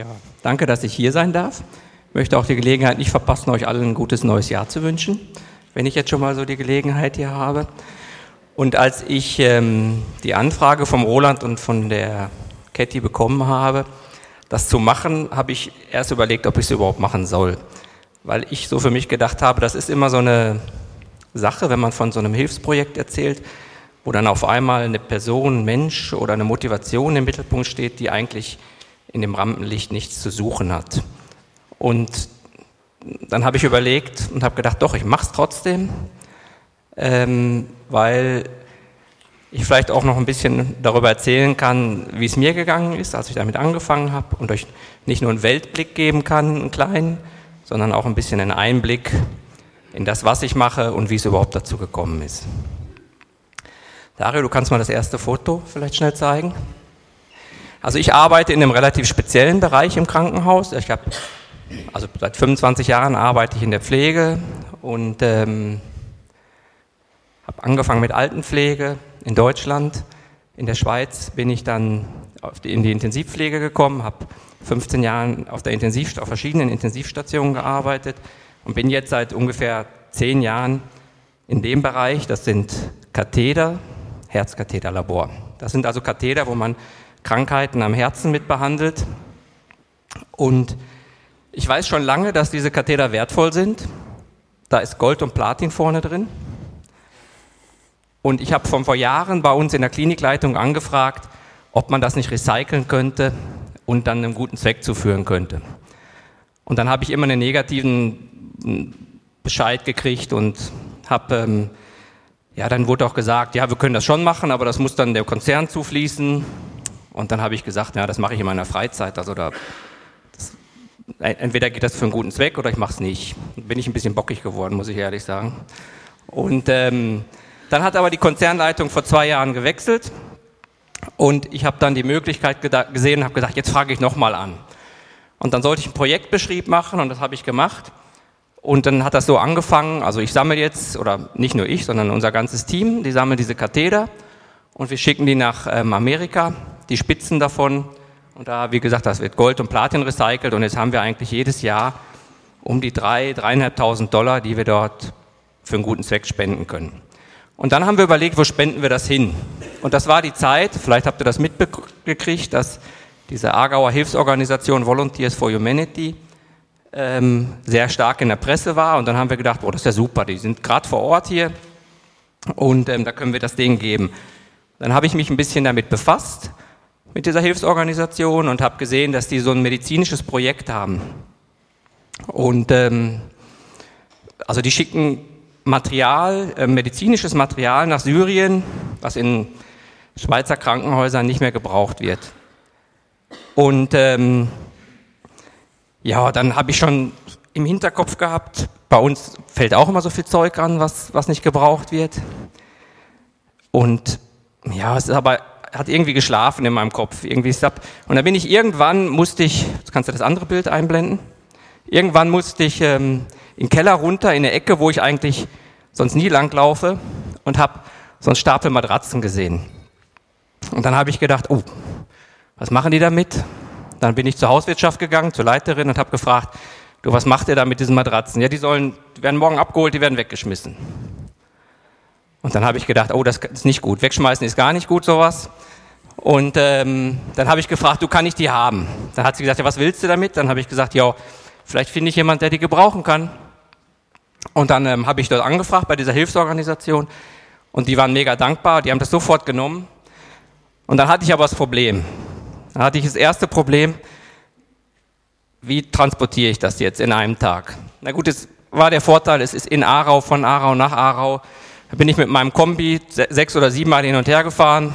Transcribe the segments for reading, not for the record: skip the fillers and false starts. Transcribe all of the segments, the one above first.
Ja, danke, dass ich hier sein darf. Ich möchte auch die Gelegenheit nicht verpassen, euch allen ein gutes neues Jahr zu wünschen, wenn ich jetzt schon mal so die Gelegenheit hier habe. Und als ich die Anfrage vom Roland und von der Cathy bekommen habe, das zu machen, habe ich erst überlegt, ob ich es überhaupt machen soll. Weil ich so für mich gedacht habe, das ist immer so eine Sache, wenn man von so einem Hilfsprojekt erzählt, wo dann auf einmal eine Person, ein Mensch oder eine Motivation im Mittelpunkt steht, die eigentlich in dem Rampenlicht nichts zu suchen hat. Und dann habe ich überlegt und habe gedacht, doch, ich mache es trotzdem, weil ich vielleicht auch noch ein bisschen darüber erzählen kann, wie es mir gegangen ist, als ich damit angefangen habe und euch nicht nur einen Weltblick geben kann, einen kleinen, sondern auch ein bisschen einen Einblick in das, was ich mache und wie es überhaupt dazu gekommen ist. Dario, du kannst mal das erste Foto vielleicht schnell zeigen. Also ich arbeite in einem relativ speziellen Bereich im Krankenhaus. Also seit 25 Jahren arbeite ich in der Pflege und habe angefangen mit Altenpflege in Deutschland. In der Schweiz bin ich dann in die Intensivpflege gekommen, habe 15 Jahre auf verschiedenen Intensivstationen gearbeitet und bin jetzt seit ungefähr 10 Jahren in dem Bereich. Das sind Katheter, Herzkatheterlabor. Das sind also Katheter, wo man Krankheiten am Herzen mit behandelt. Und ich weiß schon lange, dass diese Katheter wertvoll sind. Da ist Gold und Platin vorne drin. Und ich habe vor Jahren bei uns in der Klinikleitung angefragt, ob man das nicht recyceln könnte und dann einem guten Zweck zuführen könnte. Und dann habe ich immer einen negativen Bescheid gekriegt und habe, dann wurde auch gesagt, ja, wir können das schon machen, aber das muss dann der Konzern zufließen. Und dann habe ich gesagt, ja, das mache ich in meiner Freizeit. Also entweder geht das für einen guten Zweck oder ich mache es nicht. Bin ich ein bisschen bockig geworden, muss ich ehrlich sagen. Und dann hat aber die Konzernleitung vor 2 Jahren gewechselt und ich habe dann die Möglichkeit gesehen und habe gesagt, jetzt frage ich nochmal an. Und dann sollte ich einen Projektbeschrieb machen und das habe ich gemacht. Und dann hat das so angefangen, also ich sammle jetzt, oder nicht nur ich, sondern unser ganzes Team, die sammeln diese Katheter und wir schicken die nach Amerika, die Spitzen davon. Und da, wie gesagt, das wird Gold und Platin recycelt und jetzt haben wir eigentlich jedes Jahr um die $3.500, die wir dort für einen guten Zweck spenden können. Und dann haben wir überlegt, wo spenden wir das hin? Und das war die Zeit, vielleicht habt ihr das mitgekriegt, dass diese Aargauer Hilfsorganisation Volunteers for Humanity sehr stark in der Presse war. Und dann haben wir gedacht, das ist ja super, die sind gerade vor Ort hier und da können wir das denen geben. Dann habe ich mich ein bisschen damit befasst, mit dieser Hilfsorganisation und habe gesehen, dass die so ein medizinisches Projekt haben. Und also die schicken medizinisches Material nach Syrien, was in Schweizer Krankenhäusern nicht mehr gebraucht wird. Und dann habe ich schon im Hinterkopf gehabt, bei uns fällt auch immer so viel Zeug an, was nicht gebraucht wird. Und ja, es ist aber hat irgendwie geschlafen in meinem Kopf. Und dann bin ich jetzt kannst du das andere Bild einblenden, irgendwann musste ich in den Keller runter, in eine Ecke, wo ich eigentlich sonst nie langlaufe und habe so einen Stapel Matratzen gesehen. Und dann habe ich gedacht, was machen die damit? Dann bin ich zur Hauswirtschaft gegangen, zur Leiterin und habe gefragt, was macht ihr da mit diesen Matratzen? Ja, die werden morgen abgeholt, die werden weggeschmissen. Und dann habe ich gedacht, das ist nicht gut, wegschmeißen ist gar nicht gut, sowas. Und dann habe ich gefragt, kann ich die haben? Dann hat sie gesagt, ja, was willst du damit? Dann habe ich gesagt, ja, vielleicht finde ich jemanden, der die gebrauchen kann. Und dann habe ich dort angefragt bei dieser Hilfsorganisation und die waren mega dankbar, die haben das sofort genommen. Und dann hatte ich aber das Problem. Dann hatte ich das erste Problem, wie transportiere ich das jetzt in einem Tag? Na gut, es war der Vorteil, es ist in Aarau, von Aarau nach Aarau. Da bin ich mit meinem Kombi 6 oder 7 Mal hin und her gefahren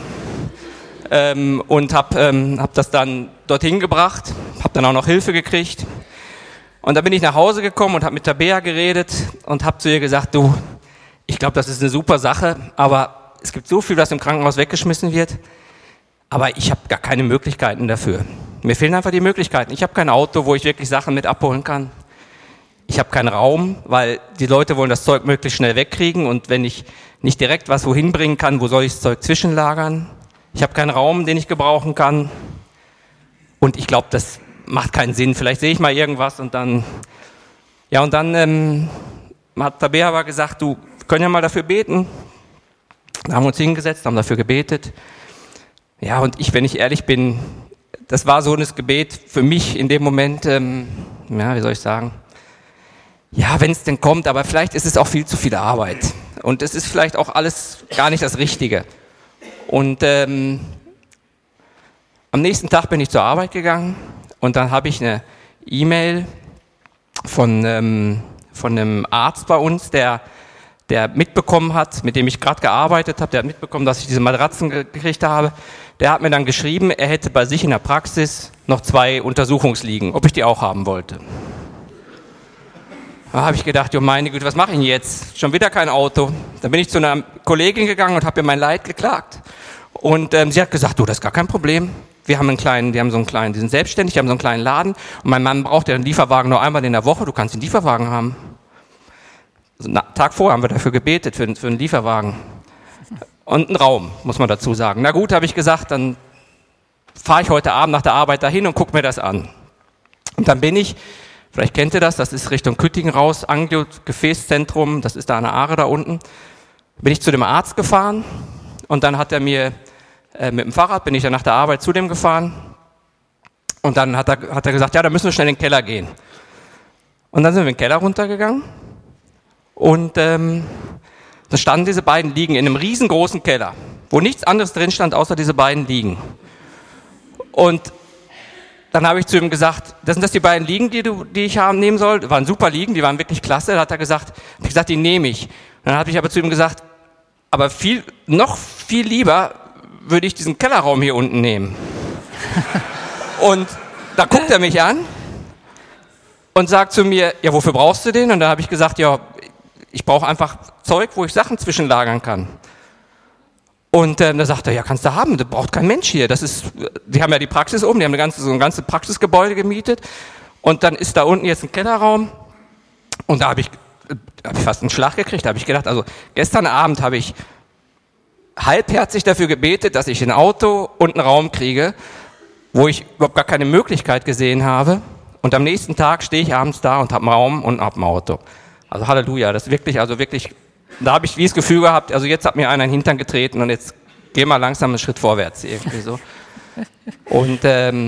und hab das dann dorthin gebracht, habe dann auch noch Hilfe gekriegt. Und dann bin ich nach Hause gekommen und habe mit Tabea geredet und habe zu ihr gesagt, ich glaube, das ist eine super Sache, aber es gibt so viel, was im Krankenhaus weggeschmissen wird, aber ich habe gar keine Möglichkeiten dafür. Mir fehlen einfach die Möglichkeiten. Ich habe kein Auto, wo ich wirklich Sachen mit abholen kann. Ich habe keinen Raum, weil die Leute wollen das Zeug möglichst schnell wegkriegen und wenn ich nicht direkt was wohin bringen kann, wo soll ich das Zeug zwischenlagern? Ich habe keinen Raum, den ich gebrauchen kann und ich glaube, das macht keinen Sinn, vielleicht sehe ich mal irgendwas und dann, hat Tabea aber gesagt, du, wir können ja mal dafür beten. Da haben wir uns hingesetzt, haben dafür gebetet. Ja, und wenn ich ehrlich bin, das war so ein Gebet für mich in dem Moment, wie soll ich sagen, ja, wenn es denn kommt, aber vielleicht ist es auch viel zu viel Arbeit. Und es ist vielleicht auch alles gar nicht das Richtige. Und am nächsten Tag bin ich zur Arbeit gegangen und dann habe ich eine E-Mail von einem Arzt bei uns, der mitbekommen hat, mit dem ich gerade gearbeitet habe, der hat mitbekommen, dass ich diese Matratzen gekriegt habe. Der hat mir dann geschrieben, er hätte bei sich in der Praxis noch 2 Untersuchungsliegen, ob ich die auch haben wollte. Da habe ich gedacht, jo meine Güte, was mache ich denn jetzt? Schon wieder kein Auto. Dann bin ich zu einer Kollegin gegangen und habe ihr mein Leid geklagt. Und sie hat gesagt, du, das ist gar kein Problem. Die sind selbstständig, die haben so einen kleinen Laden. Und mein Mann braucht ja einen Lieferwagen nur einmal in der Woche, du kannst einen Lieferwagen haben. Also, Tag vorher haben wir dafür gebetet, für einen Lieferwagen. Und einen Raum, muss man dazu sagen. Na gut, habe ich gesagt, dann fahre ich heute Abend nach der Arbeit dahin und gucke mir das an. Und dann bin ich, vielleicht kennt ihr das ist Richtung Küttingen raus, Angio-Gefäßzentrum, das ist da an der Aare da unten. Bin ich zu dem Arzt gefahren und dann hat er mir, mit dem Fahrrad bin ich dann nach der Arbeit zu dem gefahren und dann hat er gesagt, ja, da müssen wir schnell in den Keller gehen. Und dann sind wir in den Keller runtergegangen und da standen diese beiden Liegen in einem riesengroßen Keller, wo nichts anderes drin stand, außer diese beiden Liegen. Und dann habe ich zu ihm gesagt, sind das die beiden Liegen, die ich nehmen soll? Das waren super Liegen, die waren wirklich klasse. Da hat er gesagt, die nehme ich. Und dann habe ich aber zu ihm gesagt, aber noch viel lieber würde ich diesen Kellerraum hier unten nehmen. Und da guckt er mich an und sagt zu mir, ja, wofür brauchst du den? Und da habe ich gesagt, ja, ich brauche einfach Zeug, wo ich Sachen zwischenlagern kann. Und da sagt er, ja, kannst du haben, das braucht kein Mensch hier. Die haben ja die Praxis oben, die haben so ein ganzes Praxisgebäude gemietet. Und dann ist da unten jetzt ein Kellerraum. Und da habe ich fast einen Schlag gekriegt. Da habe ich gedacht, also gestern Abend habe ich halbherzig dafür gebetet, dass ich ein Auto und einen Raum kriege, wo ich überhaupt gar keine Möglichkeit gesehen habe. Und am nächsten Tag stehe ich abends da und habe einen Raum und habe ein Auto. Also Halleluja, das ist wirklich, da habe ich wie das Gefühl gehabt, also jetzt hat mir einer in den Hintern getreten und jetzt geh mal langsam einen Schritt vorwärts, irgendwie so. Und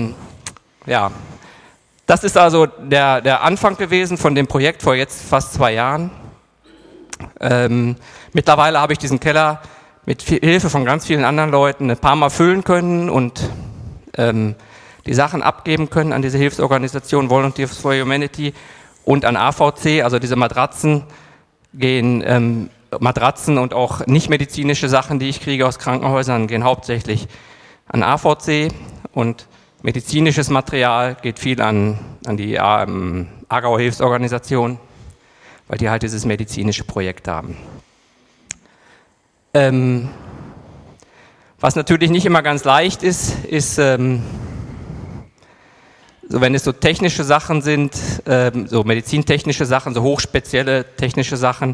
das ist also der Anfang gewesen von dem Projekt vor jetzt fast 2 Jahren. Mittlerweile habe ich diesen Keller mit Hilfe von ganz vielen anderen Leuten ein paar Mal füllen können und die Sachen abgeben können an diese Hilfsorganisation Volunteers for Humanity und an AVC, also diese Matratzen und auch nicht-medizinische Sachen, die ich kriege aus Krankenhäusern, gehen hauptsächlich an AVC und medizinisches Material geht viel an die Aargauer Hilfsorganisation, weil die halt dieses medizinische Projekt haben. Was natürlich nicht immer ganz leicht ist, so wenn es so technische Sachen sind, so medizintechnische Sachen, so hochspezielle technische Sachen,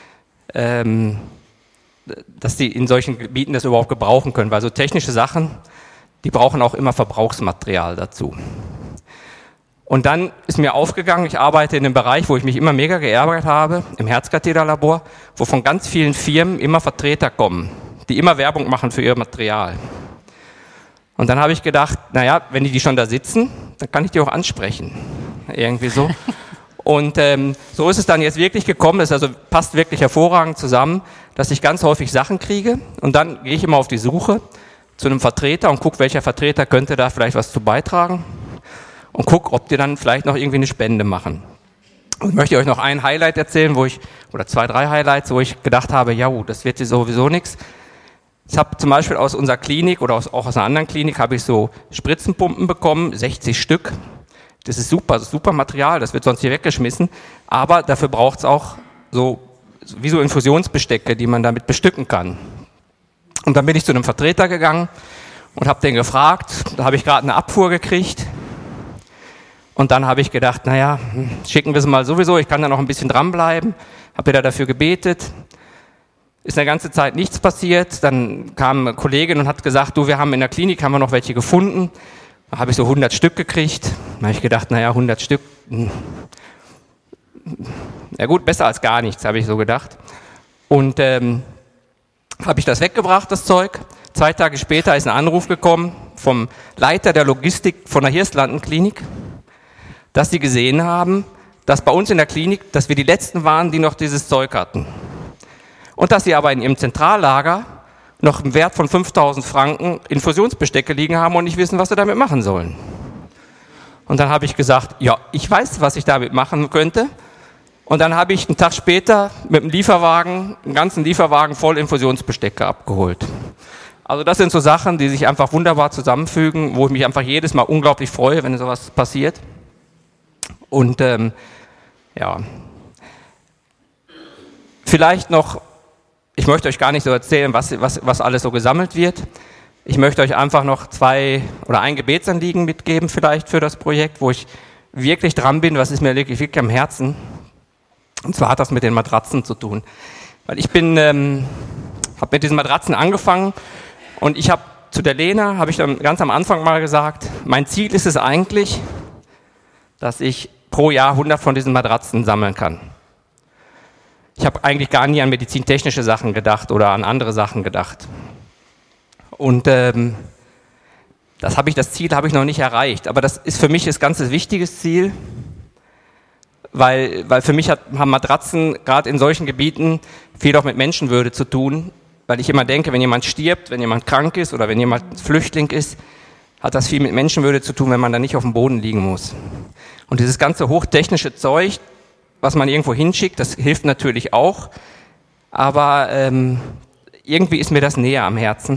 dass die in solchen Gebieten das überhaupt gebrauchen können, weil so technische Sachen, die brauchen auch immer Verbrauchsmaterial dazu. Und dann ist mir aufgegangen, ich arbeite in einem Bereich, wo ich mich immer mega geärgert habe, im Herzkatheterlabor, wo von ganz vielen Firmen immer Vertreter kommen, die immer Werbung machen für ihr Material. Und dann habe ich gedacht, naja, wenn die schon da sitzen, dann kann ich die auch ansprechen. Irgendwie so. Und so ist es dann jetzt wirklich gekommen, das also passt wirklich hervorragend zusammen, dass ich ganz häufig Sachen kriege und dann gehe ich immer auf die Suche zu einem Vertreter und gucke, welcher Vertreter könnte da vielleicht was zu beitragen und gucke, ob die dann vielleicht noch irgendwie eine Spende machen. Und ich möchte euch noch ein Highlight erzählen, oder 2, 3 Highlights, wo ich gedacht habe, ja, das wird sowieso nichts. Ich habe zum Beispiel aus unserer Klinik oder auch aus einer anderen Klinik habe ich so Spritzenpumpen bekommen, 60 Stück. Das ist super Material, das wird sonst hier weggeschmissen. Aber dafür braucht es auch so Infusionsbestecke, die man damit bestücken kann. Und dann bin ich zu einem Vertreter gegangen und habe den gefragt. Da habe ich gerade eine Abfuhr gekriegt. Und dann habe ich gedacht, naja, schicken wir es mal sowieso, ich kann da noch ein bisschen dranbleiben. Habe wieder dafür gebetet. Ist eine ganze Zeit nichts passiert. Dann kam eine Kollegin und hat gesagt, du, wir haben in der Klinik noch welche gefunden. Da habe ich so 100 Stück gekriegt. Da habe ich gedacht, naja, 100 Stück, ja gut, besser als gar nichts, habe ich so gedacht. Und habe ich das weggebracht, das Zeug. 2 Tage später ist ein Anruf gekommen vom Leiter der Logistik von der Hirslanden-Klinik, dass sie gesehen haben, dass bei uns in der Klinik, dass wir die Letzten waren, die noch dieses Zeug hatten. Und dass sie aber in ihrem Zentrallager noch einen Wert von 5.000 Franken Infusionsbestecke liegen haben und nicht wissen, was sie damit machen sollen. Und dann habe ich gesagt, ja, ich weiß, was ich damit machen könnte. Und dann habe ich einen Tag später mit einem Lieferwagen, einen ganzen Lieferwagen voll Infusionsbestecke abgeholt. Also das sind so Sachen, die sich einfach wunderbar zusammenfügen, wo ich mich einfach jedes Mal unglaublich freue, wenn sowas passiert. Und ja, vielleicht noch, ich möchte euch gar nicht so erzählen, was alles so gesammelt wird. Ich möchte euch einfach noch 2 oder ein Gebetsanliegen mitgeben vielleicht für das Projekt, wo ich wirklich dran bin, was ist mir wirklich am Herzen. Und zwar hat das mit den Matratzen zu tun. Weil ich habe mit diesen Matratzen angefangen und ich habe zu der Lena, habe ich dann ganz am Anfang mal gesagt, mein Ziel ist es eigentlich, dass ich pro Jahr 100 von diesen Matratzen sammeln kann. Ich habe eigentlich gar nie an medizintechnische Sachen gedacht oder an andere Sachen gedacht. Und das Ziel habe ich noch nicht erreicht. Aber das ist für mich ein ganz wichtiges Ziel, weil für mich haben Matratzen gerade in solchen Gebieten viel auch mit Menschenwürde zu tun, weil ich immer denke, wenn jemand stirbt, wenn jemand krank ist oder wenn jemand Flüchtling ist, hat das viel mit Menschenwürde zu tun, wenn man da nicht auf dem Boden liegen muss. Und dieses ganze hochtechnische Zeug, was man irgendwo hinschickt, das hilft natürlich auch, aber irgendwie ist mir das näher am Herzen.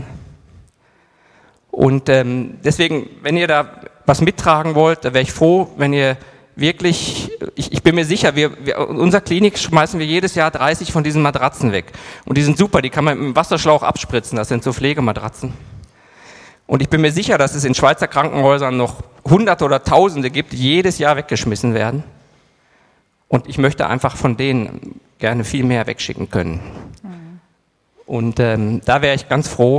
Und deswegen, wenn ihr da was mittragen wollt, da wäre ich froh, wenn ihr wirklich, ich bin mir sicher, in unserer Klinik schmeißen wir jedes Jahr 30 von diesen Matratzen weg. Und die sind super, die kann man mit dem Wasserschlauch abspritzen, das sind so Pflegematratzen. Und ich bin mir sicher, dass es in Schweizer Krankenhäusern noch Hunderte oder Tausende gibt, die jedes Jahr weggeschmissen werden. Und ich möchte einfach von denen gerne viel mehr wegschicken können. Und da wäre ich ganz froh,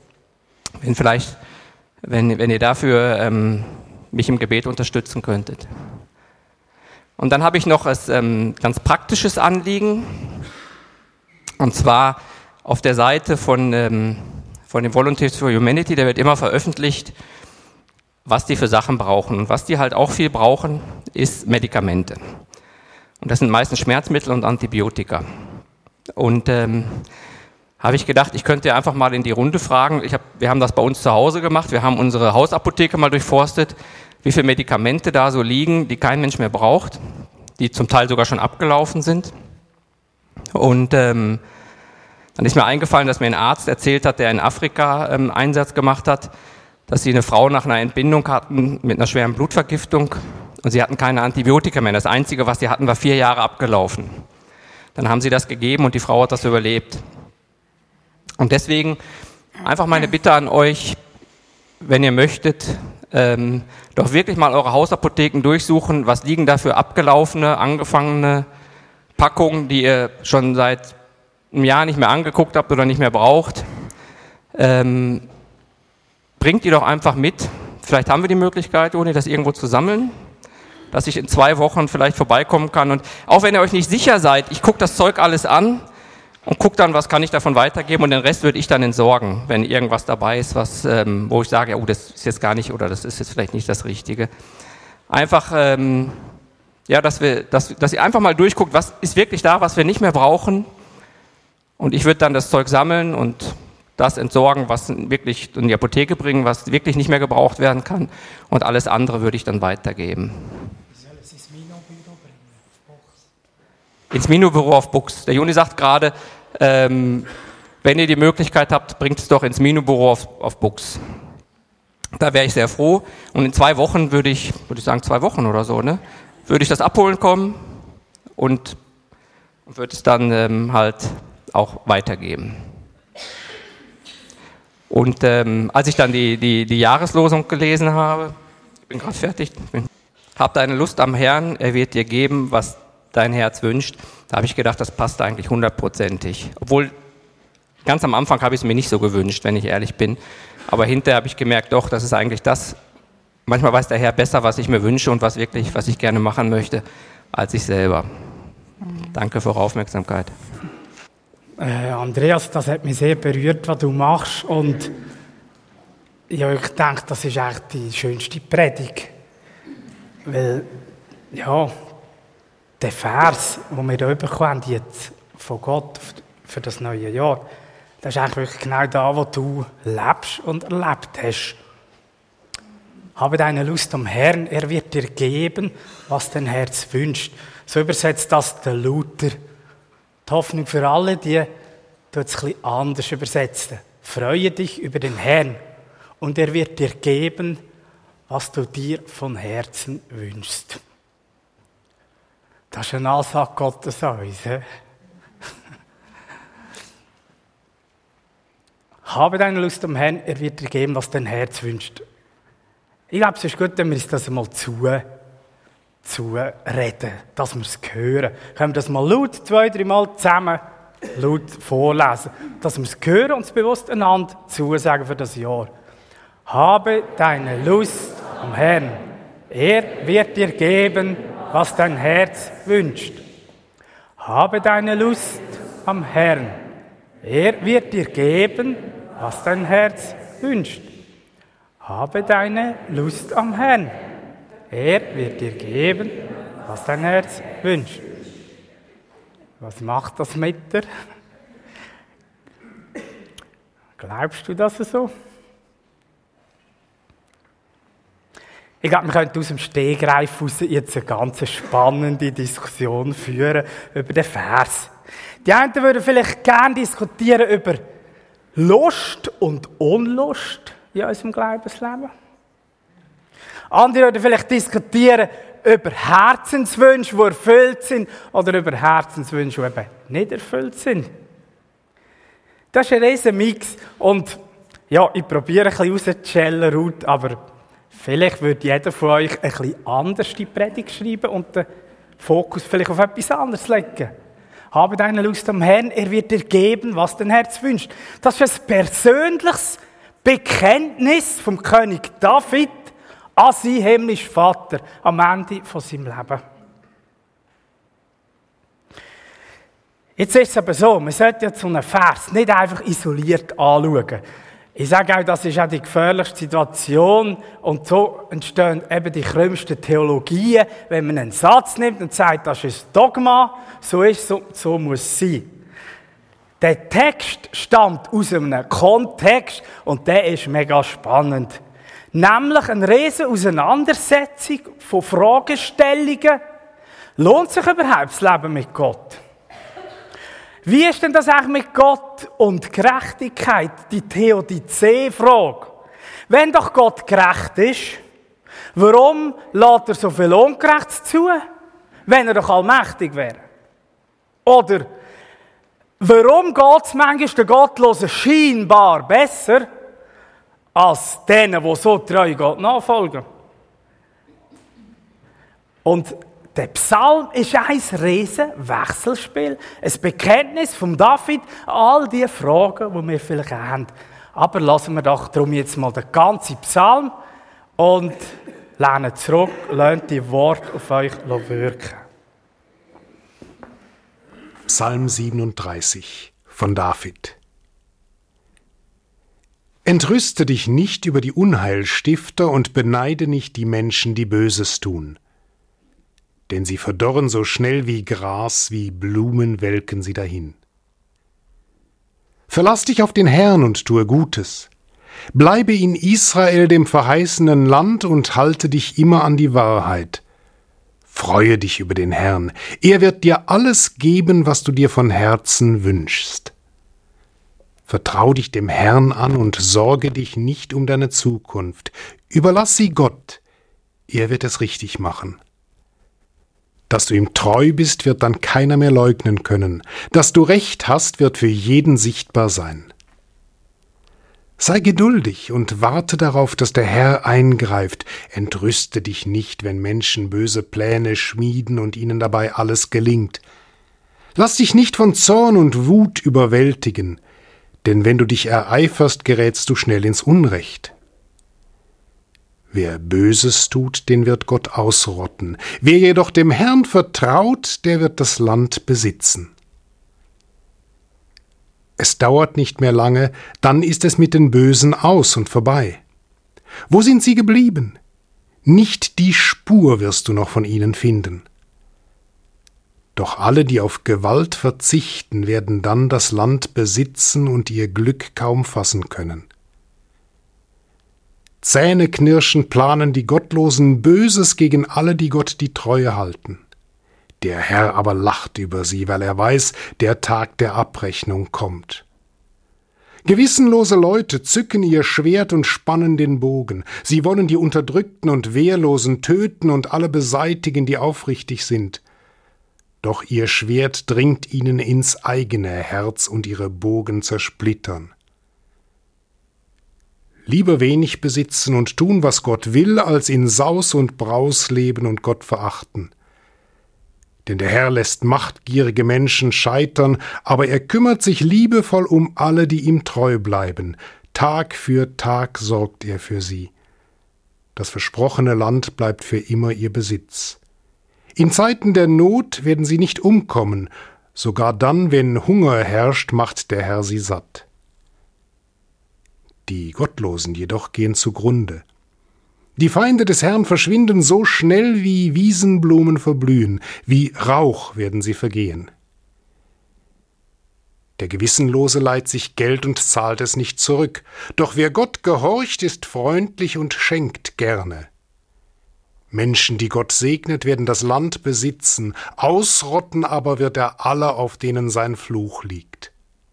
wenn ihr dafür mich im Gebet unterstützen könntet. Und dann habe ich noch ein ganz praktisches Anliegen. Und zwar auf der Seite von dem Volunteers for Humanity, da wird immer veröffentlicht, was die für Sachen brauchen. Und was die halt auch viel brauchen, ist Medikamente. Und das sind meistens Schmerzmittel und Antibiotika. Und habe ich gedacht, ich könnte einfach mal in die Runde fragen. Wir haben das bei uns zu Hause gemacht. Wir haben unsere Hausapotheke mal durchforstet, wie viele Medikamente da so liegen, die kein Mensch mehr braucht, die zum Teil sogar schon abgelaufen sind. Und dann ist mir eingefallen, dass mir ein Arzt erzählt hat, der in Afrika Einsatz gemacht hat, dass sie eine Frau nach einer Entbindung hatten mit einer schweren Blutvergiftung und sie hatten keine Antibiotika mehr. Das Einzige, was sie hatten, war 4 Jahre abgelaufen. Dann haben sie das gegeben und die Frau hat das überlebt. Und deswegen einfach meine Bitte an euch, wenn ihr möchtet, doch wirklich mal eure Hausapotheken durchsuchen, was liegen da für abgelaufene, angefangene Packungen, die ihr schon seit einem Jahr nicht mehr angeguckt habt oder nicht mehr braucht. Bringt die doch einfach mit. Vielleicht haben wir die Möglichkeit, ohne das irgendwo zu sammeln, dass ich in 2 Wochen vielleicht vorbeikommen kann. Und auch wenn ihr euch nicht sicher seid, ich gucke das Zeug alles an und gucke dann, was kann ich davon weitergeben und den Rest würde ich dann entsorgen, wenn irgendwas dabei ist, wo ich sage, oh, das ist jetzt gar nicht oder das ist jetzt vielleicht nicht das Richtige. Einfach, dass ihr einfach mal durchguckt, was ist wirklich da, was wir nicht mehr brauchen und ich würde dann das Zeug sammeln und das entsorgen, was wirklich in die Apotheke bringen, was wirklich nicht mehr gebraucht werden kann und alles andere würde ich dann weitergeben. Ins Minobüro auf Buchs. Der Juni sagt gerade, wenn ihr die Möglichkeit habt, bringt es doch ins Minobüro auf Buchs. Da wäre ich sehr froh. Und in 2 Wochen würde ich sagen 2 Wochen oder so, ne, würde ich das abholen kommen und würde es dann halt auch weitergeben. Und als ich dann die Jahreslosung gelesen habe, ich bin gerade fertig, hab deine Lust am Herrn, er wird dir geben, was dein Herz wünscht, da habe ich gedacht, das passt eigentlich 100%ig. Obwohl, ganz am Anfang habe ich es mir nicht so gewünscht, wenn ich ehrlich bin. Aber hinterher habe ich gemerkt, doch, das ist eigentlich das, manchmal weiß der Herr besser, was ich mir wünsche und was ich gerne machen möchte, als ich selber. Danke für eure Aufmerksamkeit. Andreas, das hat mich sehr berührt, was du machst. Und ja, ich denke, das ist eigentlich die schönste Predigt. Weil, ja, der Vers, den wir hier bekommen, jetzt von Gott für das neue Jahr, das ist eigentlich wirklich genau da, wo du lebst und erlebt hast. Habe deine Lust am Herrn, er wird dir geben, was dein Herz wünscht. So übersetzt das der Luther. Die Hoffnung für alle, die tut es ein bisschen anders übersetzen. Freue dich über den Herrn und er wird dir geben, was du dir von Herzen wünschst. Das ist eine Ansage Gottes an uns. Habe deine Lust am Herrn, er wird dir geben, was dein Herz wünscht. Ich glaube, es ist gut, wenn wir uns das mal reden, dass wir es hören. Können wir das mal laut 2-3 Mal zusammen laut vorlesen, dass wir es hören und es bewusst einander zusagen für das Jahr. Habe deine Lust am Herrn. Er wird dir geben, was dein Herz wünscht. Habe deine Lust am Herrn. Er wird dir geben, was dein Herz wünscht. Habe deine Lust am Herrn. Er wird dir geben, was dein Herz wünscht. Was macht das mit dir? Glaubst du das so? Ich glaube, wir könnten aus dem Stegreif raus jetzt eine ganz spannende Diskussion führen über den Vers. Die einen würden vielleicht gerne diskutieren über Lust und Unlust in unserem Glaubensleben. Andere würden vielleicht diskutieren über Herzenswünsche, die erfüllt sind, oder über Herzenswünsche, die eben nicht erfüllt sind. Das ist ein riesen Mix. Und ja, ich probiere ein bisschen rauszuschellen, Ruth, aber vielleicht würde jeder von euch ein bisschen anders die Predigt schreiben und den Fokus vielleicht auf etwas anderes legen. Habe deine Lust am Herrn, er wird dir geben, was dein Herz wünscht. Das ist ein persönliches Bekenntnis vom König David an seinen himmlischen Vater am Ende von seinem Leben. Jetzt ist es aber so, man sollte jetzt so einen Vers nicht einfach isoliert anschauen. Ich sage auch, das ist auch die gefährlichste Situation und so entstehen eben die krümmsten Theologien, wenn man einen Satz nimmt und sagt, das ist ein Dogma, so ist es, so muss es sein. Der Text stammt aus einem Kontext und der ist mega spannend. Nämlich eine riesige Auseinandersetzung von Fragestellungen. Lohnt sich überhaupt das Leben mit Gott? Wie ist denn das eigentlich mit Gott und Gerechtigkeit? Die Theodizee-Frage. Wenn doch Gott gerecht ist, warum lässt er so viel Ungerechtes zu, wenn er doch allmächtig wäre? Oder warum geht es manchmal den Gottlosen scheinbar besser, als denen, die so treu Gott nachfolgen? Und der Psalm ist ein riesen Wechselspiel, ein Bekenntnis von David an all die Fragen, die wir vielleicht haben. Aber lassen wir doch darum jetzt mal den ganzen Psalm und lehnen zurück, lasst die Worte auf euch wirken. Psalm 37 von David. Entrüste dich nicht über die Unheilstifter und beneide nicht die Menschen, die Böses tun. Denn sie verdorren so schnell wie Gras, wie Blumen welken sie dahin. Verlass dich auf den Herrn und tue Gutes. Bleibe in Israel, dem verheißenen Land, und halte dich immer an die Wahrheit. Freue dich über den Herrn. Er wird dir alles geben, was du dir von Herzen wünschst. Vertrau dich dem Herrn an und sorge dich nicht um deine Zukunft. Überlass sie Gott. Er wird es richtig machen. Dass du ihm treu bist, wird dann keiner mehr leugnen können. Dass du Recht hast, wird für jeden sichtbar sein. Sei geduldig und warte darauf, dass der Herr eingreift. Entrüste dich nicht, wenn Menschen böse Pläne schmieden und ihnen dabei alles gelingt. Lass dich nicht von Zorn und Wut überwältigen, denn wenn du dich ereiferst, gerätst du schnell ins Unrecht. Wer Böses tut, den wird Gott ausrotten. Wer jedoch dem Herrn vertraut, der wird das Land besitzen. Es dauert nicht mehr lange, dann ist es mit den Bösen aus und vorbei. Wo sind sie geblieben? Nicht die Spur wirst du noch von ihnen finden. Doch alle, die auf Gewalt verzichten, werden dann das Land besitzen und ihr Glück kaum fassen können. Zähneknirschend planen die Gottlosen Böses gegen alle, die Gott die Treue halten. Der Herr aber lacht über sie, weil er weiß, der Tag der Abrechnung kommt. Gewissenlose Leute zücken ihr Schwert und spannen den Bogen. Sie wollen die Unterdrückten und Wehrlosen töten und alle beseitigen, die aufrichtig sind. Doch ihr Schwert dringt ihnen ins eigene Herz und ihre Bogen zersplittern. Lieber wenig besitzen und tun, was Gott will, als in Saus und Braus leben und Gott verachten. Denn der Herr lässt machtgierige Menschen scheitern, aber er kümmert sich liebevoll um alle, die ihm treu bleiben. Tag für Tag sorgt er für sie. Das versprochene Land bleibt für immer ihr Besitz. In Zeiten der Not werden sie nicht umkommen, sogar dann, wenn Hunger herrscht, macht der Herr sie satt. Die Gottlosen jedoch gehen zugrunde. Die Feinde des Herrn verschwinden so schnell, wie Wiesenblumen verblühen, wie Rauch werden sie vergehen. Der Gewissenlose leiht sich Geld und zahlt es nicht zurück, doch wer Gott gehorcht, ist freundlich und schenkt gerne. Menschen, die Gott segnet, werden das Land besitzen, ausrotten aber wird er alle, auf denen sein Fluch liegt.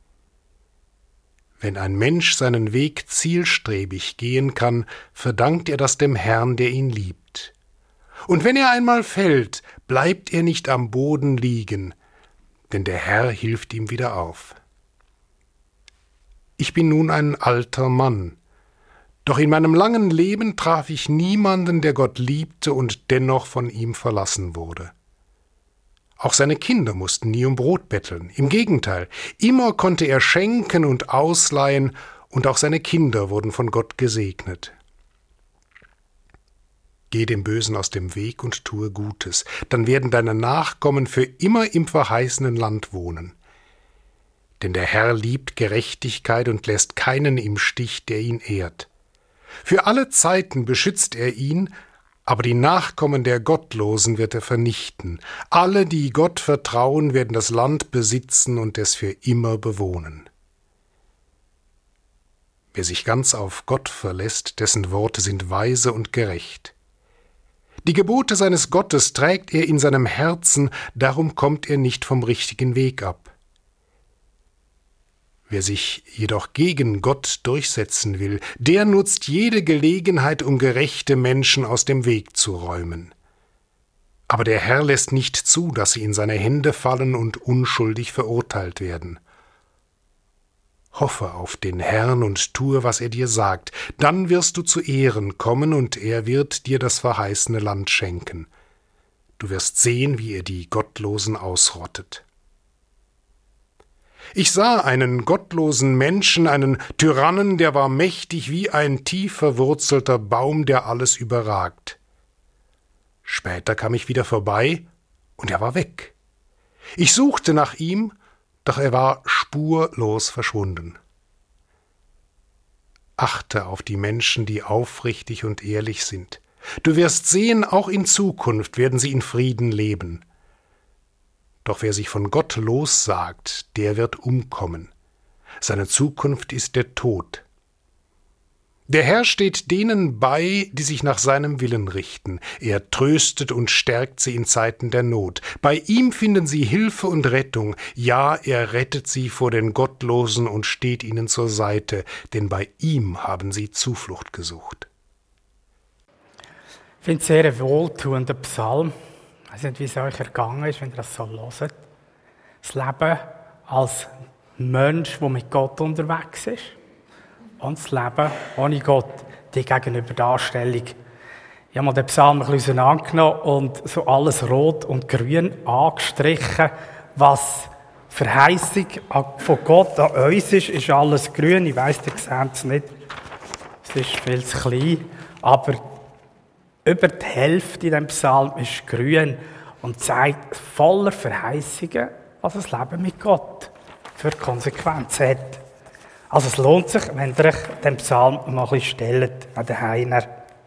Wenn ein Mensch seinen Weg zielstrebig gehen kann, verdankt er das dem Herrn, der ihn liebt. Und wenn er einmal fällt, bleibt er nicht am Boden liegen, denn der Herr hilft ihm wieder auf. Ich bin nun ein alter Mann, doch in meinem langen Leben traf ich niemanden, der Gott liebte und dennoch von ihm verlassen wurde. Auch seine Kinder mussten nie um Brot betteln. Im Gegenteil, immer konnte er schenken und ausleihen, und auch seine Kinder wurden von Gott gesegnet. Geh dem Bösen aus dem Weg und tue Gutes, dann werden deine Nachkommen für immer im verheißenen Land wohnen. Denn der Herr liebt Gerechtigkeit und lässt keinen im Stich, der ihn ehrt. Für alle Zeiten beschützt er ihn, aber die Nachkommen der Gottlosen wird er vernichten. Alle, die Gott vertrauen, werden das Land besitzen und es für immer bewohnen. Wer sich ganz auf Gott verlässt, dessen Worte sind weise und gerecht. Die Gebote seines Gottes trägt er in seinem Herzen, darum kommt er nicht vom richtigen Weg ab. Wer sich jedoch gegen Gott durchsetzen will, der nutzt jede Gelegenheit, um gerechte Menschen aus dem Weg zu räumen. Aber der Herr lässt nicht zu, dass sie in seine Hände fallen und unschuldig verurteilt werden. Hoffe auf den Herrn und tue, was er dir sagt, dann wirst du zu Ehren kommen und er wird dir das verheißene Land schenken. Du wirst sehen, wie er die Gottlosen ausrottet. Ich sah einen gottlosen Menschen, einen Tyrannen, der war mächtig wie ein tief verwurzelter Baum, der alles überragt. Später kam ich wieder vorbei, und er war weg. Ich suchte nach ihm, doch er war spurlos verschwunden. Achte auf die Menschen, die aufrichtig und ehrlich sind. Du wirst sehen, auch in Zukunft werden sie in Frieden leben. Doch wer sich von Gott lossagt, der wird umkommen. Seine Zukunft ist der Tod. Der Herr steht denen bei, die sich nach seinem Willen richten. Er tröstet und stärkt sie in Zeiten der Not. Bei ihm finden sie Hilfe und Rettung. Ja, er rettet sie vor den Gottlosen und steht ihnen zur Seite, denn bei ihm haben sie Zuflucht gesucht. Ich finde es sehr ein wohltuender Psalm. Ich weiß nicht, wie es euch ergangen ist, wenn ihr das so hört. Das Leben als Mensch, der mit Gott unterwegs ist. Und das Leben ohne Gott, die gegenüber Darstellung. Ich habe mal den Psalm ein bisschen auseinandergenommen und so alles rot und grün angestrichen. Was Verheißung von Gott an uns ist alles grün. Ich weiss, ihr seht es nicht. Es ist viel zu klein. Aber Über die Hälfte in diesem Psalm ist grün und zeigt voller Verheißungen, was das Leben mit Gott für Konsequenzen hat. Also es lohnt sich, wenn ihr euch den Psalm mal ein bisschen stellt, an den Heiner.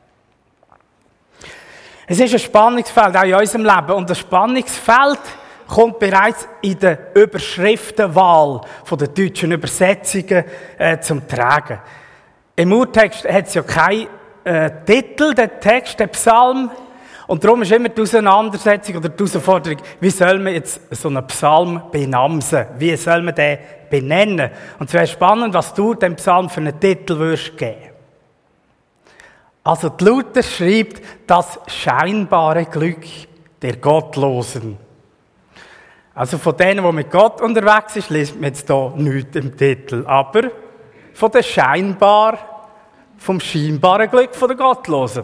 Es ist ein Spannungsfeld, auch in unserem Leben. Und das Spannungsfeld kommt bereits in der Überschriftenwahl von den deutschen Übersetzungen zum Tragen. Im Urtext hat es ja keinen Titel, der Text, der Psalm. Und darum ist immer die Auseinandersetzung oder die Herausforderung, wie soll man jetzt so einen Psalm benamsen? Wie soll man den benennen? Und es wäre spannend, was du dem Psalm für einen Titel würdest geben. Also die Luther schreibt, das scheinbare Glück der Gottlosen. Also von denen, die mit Gott unterwegs sind, liest man jetzt hier nichts im Titel. Aber von der vom scheinbaren Glück der Gottlosen.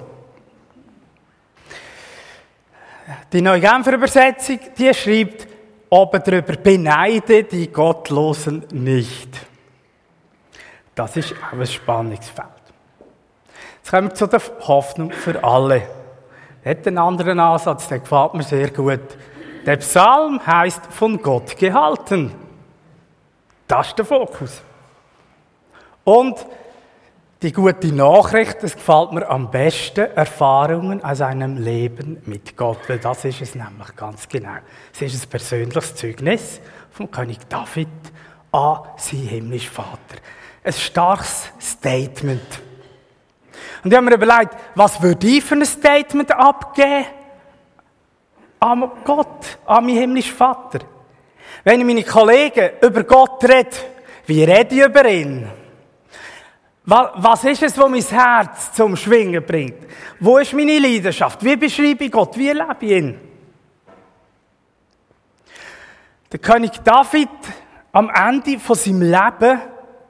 Die Neue Genfer Übersetzung, die schreibt oben drüber, beneide die Gottlosen nicht. Das ist auch ein Spannungsfeld. Jetzt kommen wir zu der Hoffnung für alle. Der hat einen anderen Ansatz, der gefällt mir sehr gut. Der Psalm heisst von Gott gehalten. Das ist der Fokus. Und die gute Nachricht, das gefällt mir am besten, Erfahrungen aus einem Leben mit Gott. Weil das ist es nämlich ganz genau. Es ist ein persönliches Zeugnis vom König David an seinen himmlischen Vater. Ein starkes Statement. Und ich habe mir überlegt, was würde ich für ein Statement abgeben an Gott, an meinen himmlischen Vater? Wenn ich meine Kollegen über Gott rede, wie rede ich über ihn? Was ist es, was mein Herz zum Schwingen bringt? Wo ist meine Leidenschaft? Wie beschreibe ich Gott? Wie lebe ich ihn? Der König David, am Ende von seinem Leben,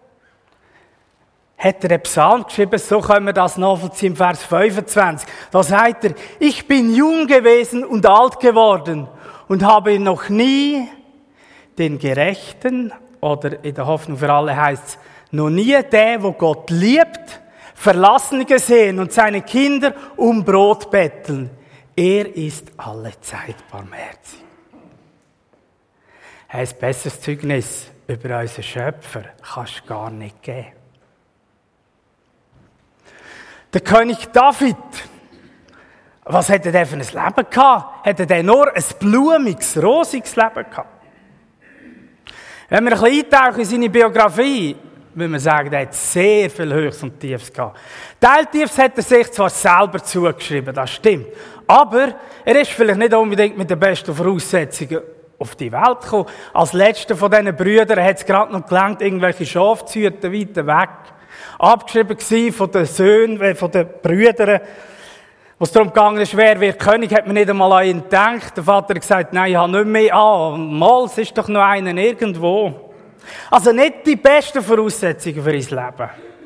hat er einen Psalm geschrieben, so können wir das nachvollziehen, Vers 25. Da sagt er, ich bin jung gewesen und alt geworden und habe noch nie den Gerechten, oder in der Hoffnung für alle heißt es, noch nie der, wo Gott liebt, verlassen gesehen und seine Kinder um Brot betteln. Er ist alle Zeit barmherzig. Ein besseres Zeugnis über unseren Schöpfer kannst du gar nicht geben. Der König David, was hätte der für ein Leben gehabt? Hätte der nur ein blumiges, rosiges Leben gehabt? Wenn wir ein bisschen eintauchen in seine Biografie, würde man sagen, er hat sehr viel Höchst und Tiefs gehabt. Teiltiefs hat er sich zwar selber zugeschrieben, das stimmt. Aber er ist vielleicht nicht unbedingt mit den besten Voraussetzungen auf die Welt gekommen. Als letzter von diesen Brüdern hat es gerade noch gelangt, irgendwelche Schafe zu hüten, weiter weg. Abgeschrieben gewesen von den Söhnen, von den Brüdern. Was darum gegangen ist, wer wird König, hat man nicht einmal an ihn gedacht. Der Vater hat gesagt, nein, ich habe nicht mehr an. Mal, es ist doch noch einer irgendwo. Also nicht die besten Voraussetzungen für sein Leben.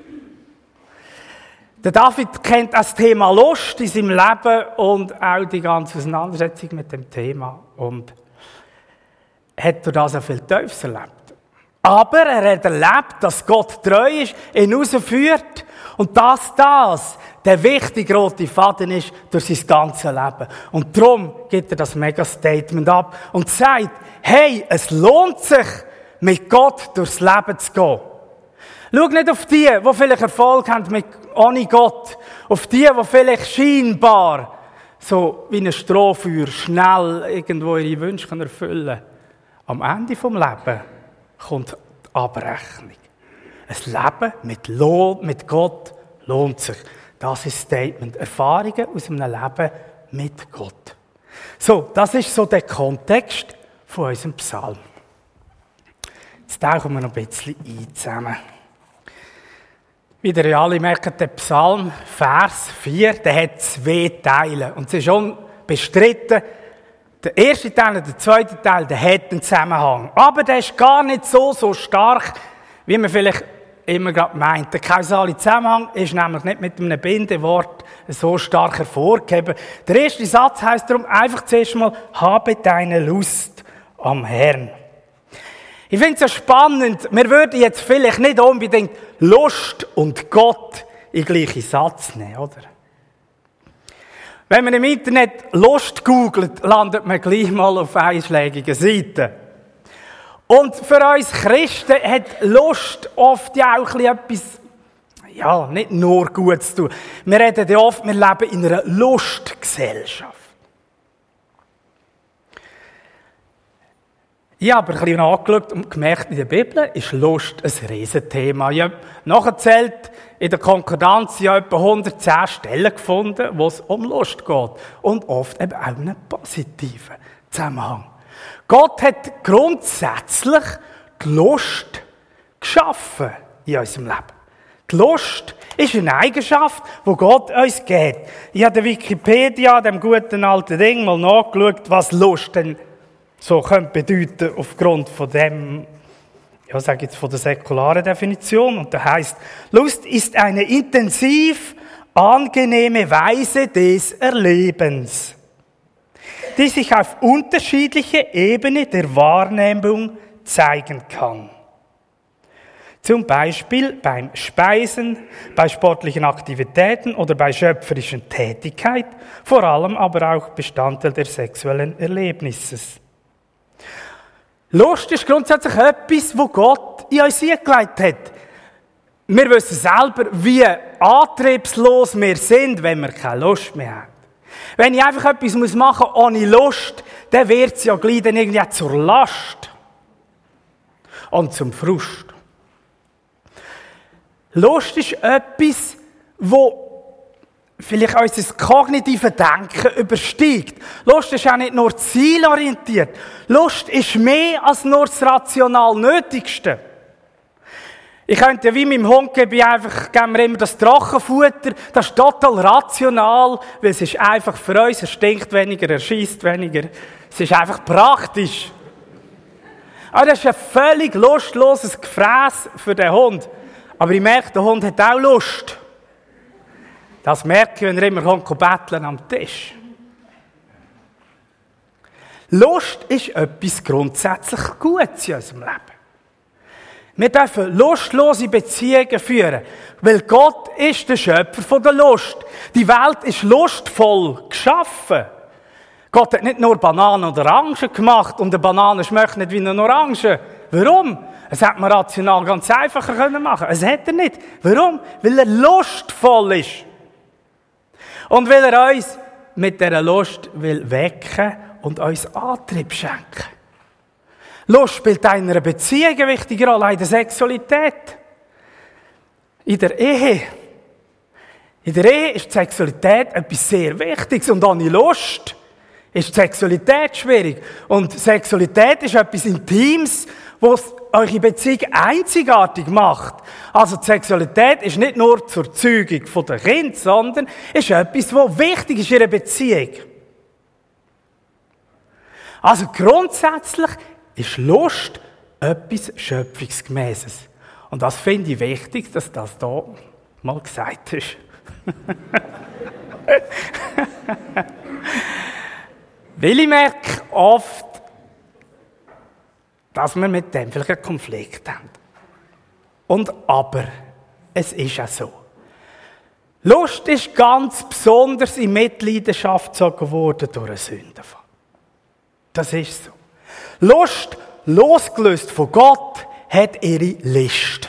Der David kennt auch das Thema Lust in seinem Leben und auch die ganze Auseinandersetzung mit dem Thema. Und hat durch das auch viel Teufels erlebt. Aber er hat erlebt, dass Gott treu ist, ihn rausführt und dass das der wichtige rote Faden ist durch sein ganzes Leben. Und darum gibt er das Mega-Statement ab und sagt, hey, es lohnt sich, mit Gott durchs Leben zu gehen. Schau nicht auf die vielleicht Erfolg haben ohne Gott. Auf die vielleicht scheinbar so wie ein Strohfeuer schnell irgendwo ihre Wünsche erfüllen können. Am Ende vom Lebens kommt die Abrechnung. Ein Leben mit Gott lohnt sich. Das ist das Statement. Erfahrungen aus einem Leben mit Gott. So, das ist so der Kontext von unserem Psalm. Jetzt tauchen wir noch ein bisschen ein zusammen. Wie ihr alle merkt, der Psalm, Vers 4, der hat 2 Teile. Und es ist unbestritten, der erste Teil und der zweite Teil, der hat einen Zusammenhang. Aber der ist gar nicht so stark, wie man vielleicht immer gerade meint. Der kausale Zusammenhang ist nämlich nicht mit einem Bindewort so stark hervorgeheben. Der erste Satz heisst darum einfach zuerst mal, habe deine Lust am Herrn. Ich finde es ja spannend, wir würden jetzt vielleicht nicht unbedingt Lust und Gott in den gleichen Satz nehmen, oder? Wenn man im Internet Lust googelt, landet man gleich mal auf einschlägigen Seiten. Und für uns Christen hat Lust oft ja auch etwas, ja, nicht nur gut zu tun. Wir reden ja oft, wir leben in einer Lustgesellschaft. Ich habe aber ein bisschen angeschaut und gemerkt, in der Bibel ist Lust ein Riesenthema. Ich habe nachgezählt, in der Konkordanz ich habe etwa 110 Stellen gefunden, wo es um Lust geht. Und oft eben auch einen positiven Zusammenhang. Gott hat grundsätzlich die Lust geschaffen in unserem Leben. Die Lust ist eine Eigenschaft, die Gott uns gibt. Ich habe der Wikipedia, dem guten alten Ding, mal nachgeschaut, was Lust denn so könnte bedeuten aufgrund von dem, ja, sage jetzt von der säkularen Definition. Und da heißt, Lust ist eine intensiv angenehme Weise des Erlebens, die sich auf unterschiedliche Ebenen der Wahrnehmung zeigen kann. Zum Beispiel beim Speisen, bei sportlichen Aktivitäten oder bei schöpferischen Tätigkeit, vor allem aber auch Bestandteil der sexuellen Erlebnisses. Lust ist grundsätzlich etwas, was Gott in uns hineingelegt hat. Wir wissen selber, wie antriebslos wir sind, wenn wir keine Lust mehr haben. Wenn ich einfach etwas machen muss ohne Lust, dann wird es ja gleich dann irgendwie zur Last und zum Frust. Lust ist etwas, wo vielleicht unser kognitives Denken übersteigt. Lust ist auch nicht nur zielorientiert. Lust ist mehr als nur das rational Nötigste. Ich könnte ja wie meinem Hund geben wir immer das Trockenfutter. Das ist total rational, weil es ist einfach für uns, er stinkt weniger, er scheisst weniger. Es ist einfach praktisch. Aber das ist ein völlig lustloses Gefräß für den Hund. Aber ich merke, der Hund hat auch Lust. Das merke ich, wenn er immer betteln am Tisch. Lust ist etwas grundsätzlich Gutes in unserem Leben. Wir dürfen lustlose Beziehungen führen, weil Gott ist der Schöpfer von der Lust. Die Welt ist lustvoll geschaffen. Gott hat nicht nur Bananen und Orangen gemacht und eine Banane schmeckt nicht wie eine Orange. Warum? Es hätte man rational ganz einfacher machen können. Es hätte er nicht. Warum? Weil er lustvoll ist. Und weil er uns mit dieser Lust will wecken und uns Antrieb schenken. Lust spielt in einer Beziehung eine wichtige Rolle, in der Sexualität. In der Ehe. In der Ehe ist die Sexualität etwas sehr Wichtiges und ohne Lust ist die Sexualität schwierig. Und Sexualität ist etwas Intimes, was eure Beziehung einzigartig macht. Also die Sexualität ist nicht nur zur Zeugung der Kinder, sondern ist etwas, was wichtig ist in einer Beziehung. Also grundsätzlich ist Lust etwas Schöpfungsgemäßes. Und das finde ich wichtig, dass das da mal gesagt ist. Weil ich merke oft, dass wir mit dem vielleicht einen Konflikt haben. Und aber, es ist auch so. Lust ist ganz besonders in Mitleidenschaft gezogen worden durch einen Sündenfall. Das ist so. Lust, losgelöst von Gott, hat ihre List.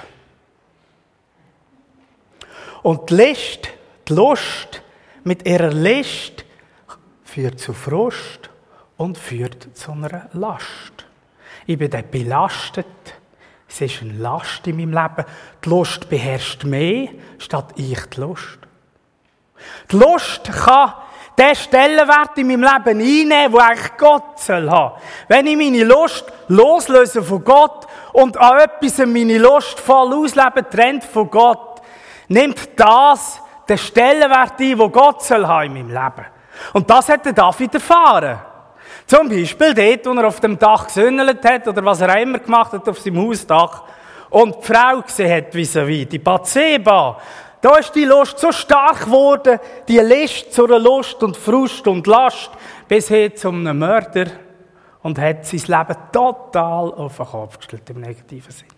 Und die Lust mit ihrer List führt zu Frust und führt zu einer Last. Ich bin dann belastet. Es ist eine Last in meinem Leben. Die Lust beherrscht mehr, statt ich die Lust. Die Lust kann den Stellenwert in meinem Leben einnehmen, den eigentlich Gott soll haben. Wenn ich meine Lust loslöse von Gott und an etwas meine Lust voll auslebe, trennt von Gott, nimmt das den Stellenwert ein, den Gott soll haben in meinem Leben. Und das hat der David erfahren. Zum Beispiel dort, wo er auf dem Dach gesündelt hat, oder was er auch immer gemacht hat auf seinem Hausdach, und die Frau gesehen hat, wie die Bathseba. Da ist die Lust so stark geworden, die List zu einer Lust und Frust und Last, bis hin zu einem Mörder, und hat sein Leben total auf den Kopf gestellt, im negativen Sinn.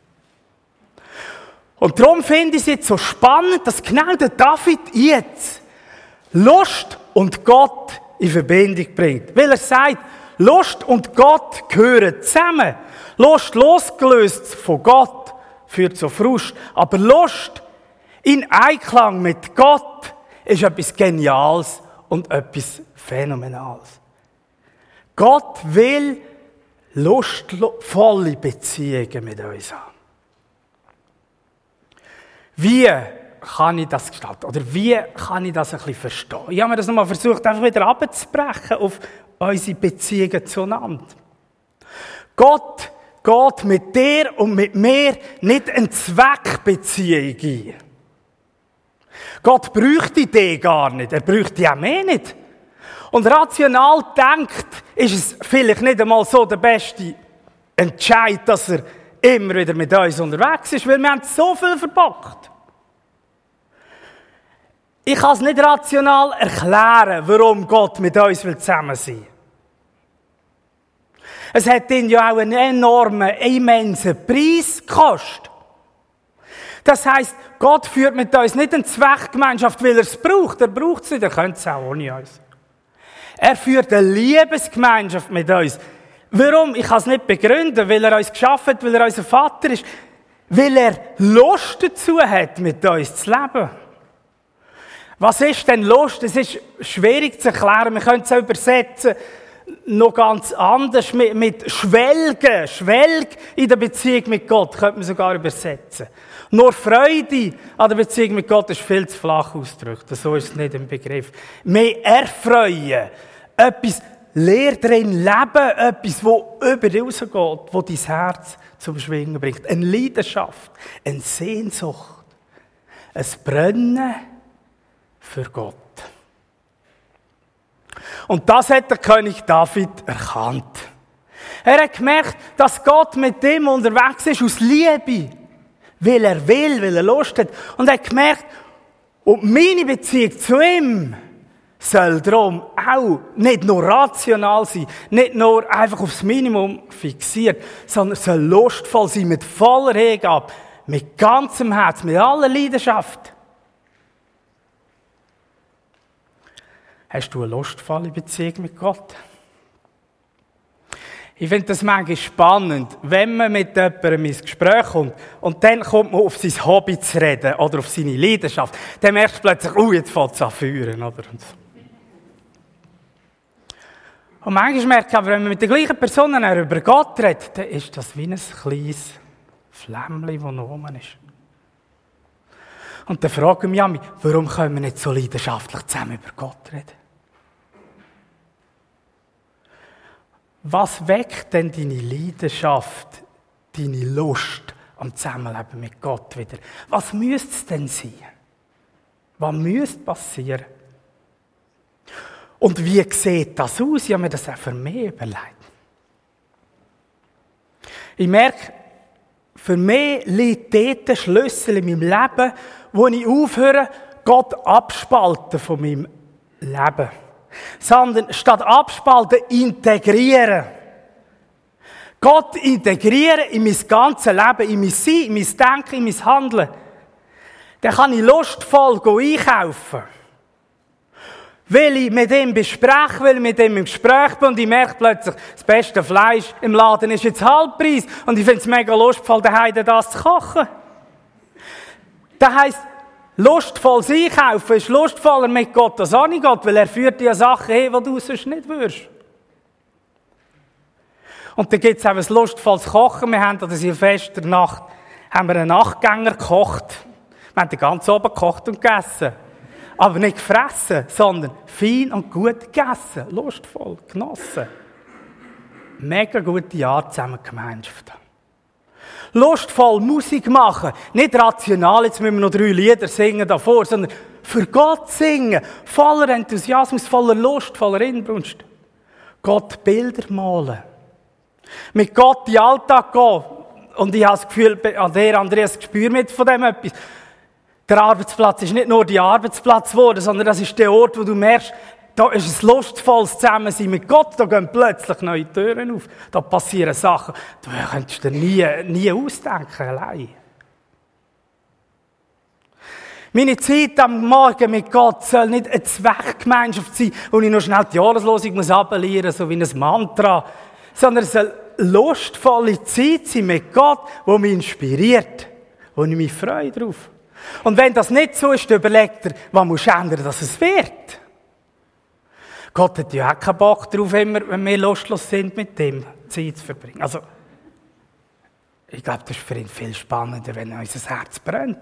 Und darum finde ich es jetzt so spannend, dass genau der David jetzt Lust und Gott in Verbindung bringt. Weil er sagt, Lust und Gott gehören zusammen. Lust losgelöst von Gott führt zu Frust. Aber Lust in Einklang mit Gott ist etwas Geniales und etwas Phänomenales. Gott will lustvolle Beziehungen mit uns haben. Wie kann ich das gestalten? Oder wie kann ich das ein bisschen verstehen? Ich habe mir das nochmal versucht, einfach wieder abzubrechen auf unsere Beziehungen zueinander. Gott geht mit dir und mit mir nicht eine Zweckbeziehung ein. Gott bräuchte dich gar nicht. Er bräuchte auch mehr nicht. Und rational denkt, ist es vielleicht nicht einmal so der beste Entscheid, dass er immer wieder mit uns unterwegs ist, weil wir haben so viel verbockt. Ich kann es nicht rational erklären, warum Gott mit uns zusammen sein will. Es hat ihn ja auch einen enormen, immensen Preis gekostet. Das heisst, Gott führt mit uns nicht eine Zweckgemeinschaft, weil er es braucht. Er braucht es nicht, er könnte es auch ohne uns. Er führt eine Liebesgemeinschaft mit uns. Warum? Ich kann es nicht begründen, weil er uns geschaffen hat, weil er unser Vater ist. Weil er Lust dazu hat, mit uns zu leben. Was ist denn Lust? Es ist schwierig zu erklären. Wir können es auch übersetzen. Noch ganz anders. Mit Schwelgen. Schwelg in der Beziehung mit Gott könnte man sogar übersetzen. Nur Freude an der Beziehung mit Gott ist viel zu flach ausgedrückt. So ist es nicht im Begriff. Mehr erfreuen. Etwas leer drin leben. Etwas, das über dich rausgeht. Das dein Herz zum Schwingen bringt. Eine Leidenschaft. Eine Sehnsucht. Ein Brennen für Gott. Und das hat der König David erkannt. Er hat gemerkt, dass Gott mit ihm unterwegs ist aus Liebe. Weil er Lust hat. Und er hat gemerkt, und meine Beziehung zu ihm soll darum auch nicht nur rational sein, nicht nur einfach aufs Minimum fixiert, sondern soll lustvoll sein, mit voller Hingabe, mit ganzem Herz, mit aller Leidenschaft. Hast du eine lustvolle Beziehung mit Gott? Ich finde das manchmal spannend, wenn man mit jemandem ins Gespräch kommt und dann kommt man auf sein Hobby zu reden oder auf seine Leidenschaft. Dann merkst du plötzlich, jetzt fängt es an zu feuern. Und manchmal merke ich aber, wenn man mit der gleichen Person über Gott redet, dann ist das wie ein kleines Flämmchen, das noch oben ist. Und dann frage ich mich, warum können wir nicht so leidenschaftlich zusammen über Gott reden? Was weckt denn deine Leidenschaft, deine Lust am Zusammenleben mit Gott wieder? Was müsste es denn sein? Was müsste passieren? Und wie sieht das aus? Ich habe mir das auch für mich überlegt. Ich merke, für mich liegt dort der Schlüssel in meinem Leben, wo ich aufhöre, Gott abspalten von meinem Leben. Sondern statt abspalten, integrieren. Gott integrieren in mein ganzes Leben, in mein Sein, in mein Denken, in mein Handeln. Dann kann ich lustvoll einkaufen. Weil ich mit ihm bespreche, weil ich mit ihm im Gespräch bin und ich merke plötzlich, das beste Fleisch im Laden ist jetzt Halbpreis und ich finde es mega lustvoll, daheim das zu kochen. Das heisst, lustvolles Einkaufen ist lustvoller mit Gott als ohne Gott, weil er führt dir Sachen hin, die du sonst nicht würdest. Und dann gibt es auch ein lustvolles Kochen. Wir haben an der Silvesternacht einen Nachtgänger gekocht. Wir haben den ganz oben gekocht und gegessen. Aber nicht gefressen, sondern fein und gut gegessen. Lustvoll, genossen. Mega gute Art zusammen Gemeinschaft. Lustvoll Musik machen. Nicht rational, jetzt müssen wir noch 3 Lieder singen davor, sondern für Gott singen. Voller Enthusiasmus, voller Lust, voller Inbrunst. Gott Bilder malen. Mit Gott in den Alltag gehen. Und ich habe das Gefühl, an der Andreas spürt mit von dem etwas. Der Arbeitsplatz ist nicht nur der Arbeitsplatz geworden, sondern das ist der Ort, wo du merkst, da ist ein lustvolles Zusammensein mit Gott, da gehen plötzlich neue Türen auf, da passieren Sachen, du könntest dir nie ausdenken, allein. Meine Zeit am Morgen mit Gott soll nicht eine Zweckgemeinschaft sein, wo ich noch schnell die Jahreslosung ablieren muss, so wie ein Mantra, sondern es soll lustvolle Zeit sein mit Gott, die mich inspiriert, wo ich mich freue drauf. Und wenn das nicht so ist, überlegt er, was muss ich ändern, dass es wird. Gott hat ja auch keinen Bock drauf, immer, wenn wir lustlos sind, mit dem Zeit zu verbringen. Also, ich glaube, das ist für ihn viel spannender, wenn unser Herz brennt.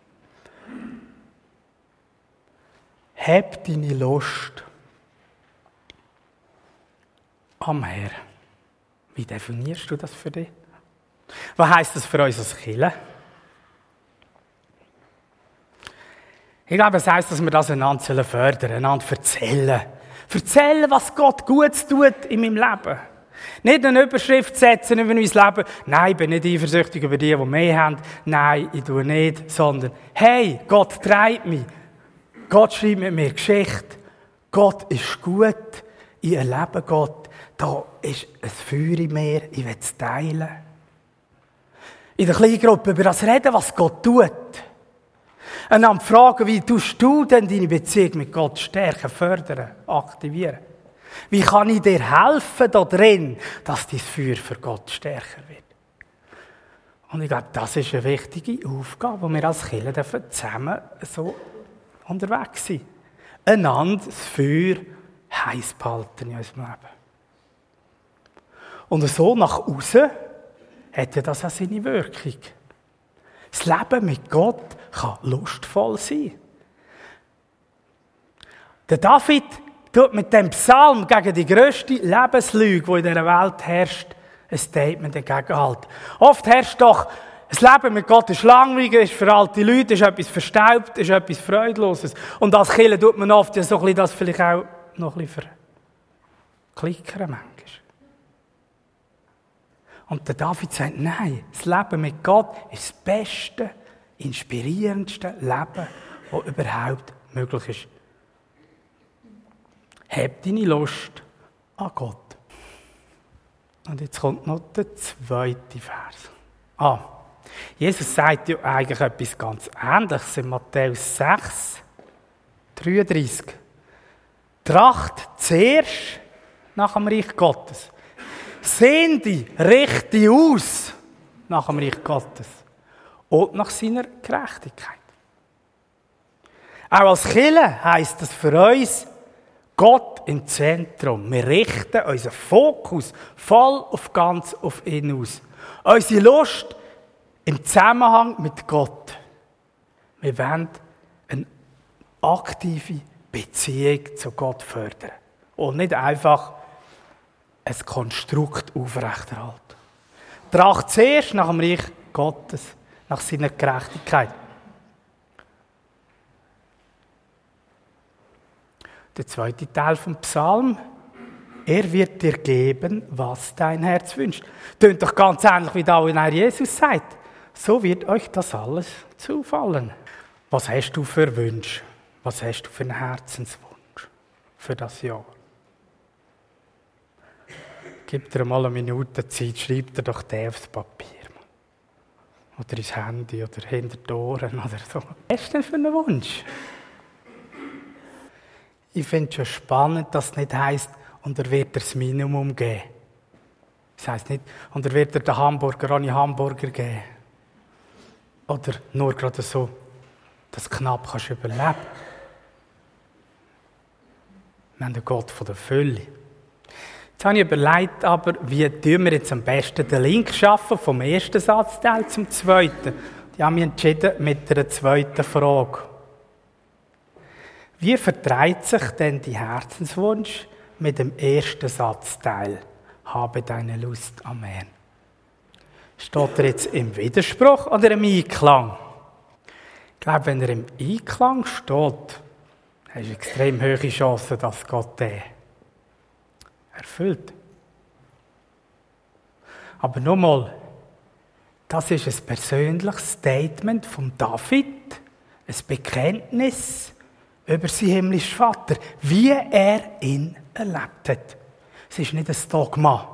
Hab deine Lust am Herrn. Wie definierst du das für dich? Was heisst das für uns als Kirche? Ich glaube, es heisst, dass wir das einander fördern, einander erzählen. Erzählen, was Gott Gutes tut in meinem Leben. Nicht eine Überschrift setzen über mein Leben. Nein, ich bin nicht eifersüchtig über die mehr haben. Nein, ich tue nicht. Sondern, hey, Gott treibt mich. Gott schreibt mit mir Geschichte. Gott ist gut. Ich erlebe Gott. Da ist ein Feuer in mir. Ich will es teilen. In der Kleingruppe über das reden, was Gott tut. Und dann fragen, wie tust du denn deine Beziehung mit Gott stärken, fördern, aktivieren? Wie kann ich dir helfen da drin, dass dein Feuer für Gott stärker wird? Und ich glaube, das ist eine wichtige Aufgabe, wo wir als Kirche zusammen so unterwegs sind. Einander das Feuer heiß behalten in unserem Leben. Und so nach außen hat ja das auch seine Wirkung. Das Leben mit Gott kann lustvoll sein. Der David tut mit dem Psalm gegen die grösste Lebenslüge, die in dieser Welt herrscht, ein Statement entgegenhalten. Oft herrscht doch, das Leben mit Gott ist langweilig, ist für alte Leute, ist etwas verstaubt, ist etwas Freudloses. Und als Kirche tut man oft ja so ein bisschen das vielleicht auch noch ein bisschen verklickern manchmal. Und der David sagt, nein, das Leben mit Gott ist das beste, inspirierendste Leben, das überhaupt möglich ist. Hab deine Lust an Gott. Und jetzt kommt noch der zweite Vers. Jesus sagt ja eigentlich etwas ganz Ähnliches in Matthäus 6, 33. Tracht zuerst nach dem Reich Gottes. Sehen die richtig aus nach dem Reich Gottes und nach seiner Gerechtigkeit. Auch als Kirche heisst das für uns, Gott im Zentrum. Wir richten unseren Fokus voll auf ihn aus. Unsere Lust im Zusammenhang mit Gott. Wir wollen eine aktive Beziehung zu Gott fördern. Und nicht einfach ein Konstrukt aufrechterhalten. Tracht zuerst nach dem Reich Gottes, nach seiner Gerechtigkeit. Der zweite Teil vom Psalm. Er wird dir geben, was dein Herz wünscht. Tönt doch ganz ähnlich wie da, wenn Jesus sagt. So wird euch das alles zufallen. Was hast du für Wünsche? Was hast du für einen Herzenswunsch für das Jahr? Gib dir mal eine Minute Zeit, schreib dir doch den aufs Papier. Oder ins Handy oder hinter die Ohren oder so. Was hast du denn für einen Wunsch? Ich finde es schon spannend, dass es nicht heisst, und er wird dir das Minimum geben. Das heisst nicht, und er wird dir den Hamburger ohne Hamburger geben. Oder nur gerade so, dass du knapp kannst überleben kannst. Wir haben den Gott von der Fülle. Jetzt habe ich überlegt, aber wie tun wir jetzt am besten den Link schaffen vom ersten Satzteil zum zweiten? Ich habe mich entschieden mit einer zweiten Frage. Wie vertreibt sich denn die Herzenswunsch mit dem ersten Satzteil? Habe deine Lust am Herrn. Steht er jetzt im Widerspruch oder im Einklang? Ich glaube, wenn er im Einklang steht, hast du extrem hohe Chancen, dass Gott den erfüllt. Aber nochmal, das ist ein persönliches Statement von David, ein Bekenntnis über seinen himmlischen Vater, wie er ihn erlebt hat. Es ist nicht ein Dogma.